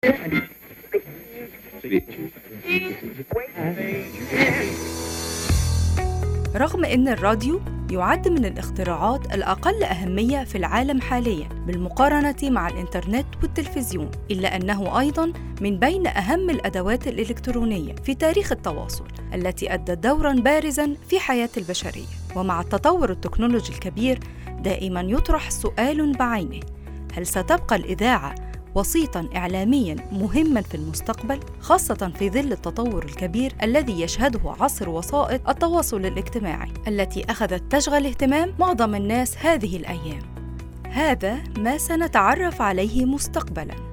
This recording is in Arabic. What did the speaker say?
رغم أن الراديو يعد من الاختراعات الأقل أهمية في العالم حالياً بالمقارنة مع الإنترنت والتلفزيون، إلا أنه أيضاً من بين أهم الأدوات الإلكترونية في تاريخ التواصل التي أدت دوراً بارزاً في حياة البشرية. ومع التطور التكنولوجي الكبير دائماً يطرح سؤال بعينه: هل ستبقى الإذاعة وسيطاً إعلامياً مهماً في المستقبل، خاصة في ظل التطور الكبير الذي يشهده عصر وسائط التواصل الاجتماعي التي أخذت تشغل اهتمام معظم الناس هذه الأيام؟ هذا ما سنتعرف عليه مستقبلاً.